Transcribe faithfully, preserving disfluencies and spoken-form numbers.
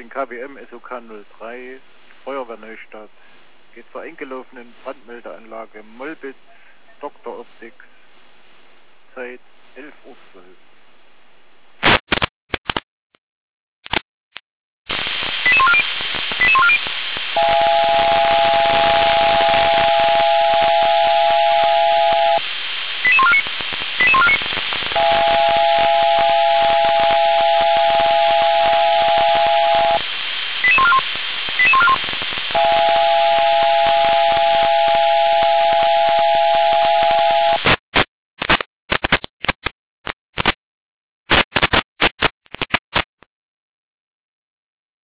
den K W M S O K null drei, Feuerwehr Neustadt. Geht zur eingelaufenen Brandmeldeanlage Molbitz, Doktor Optics, Zeit elf Uhr zwölf.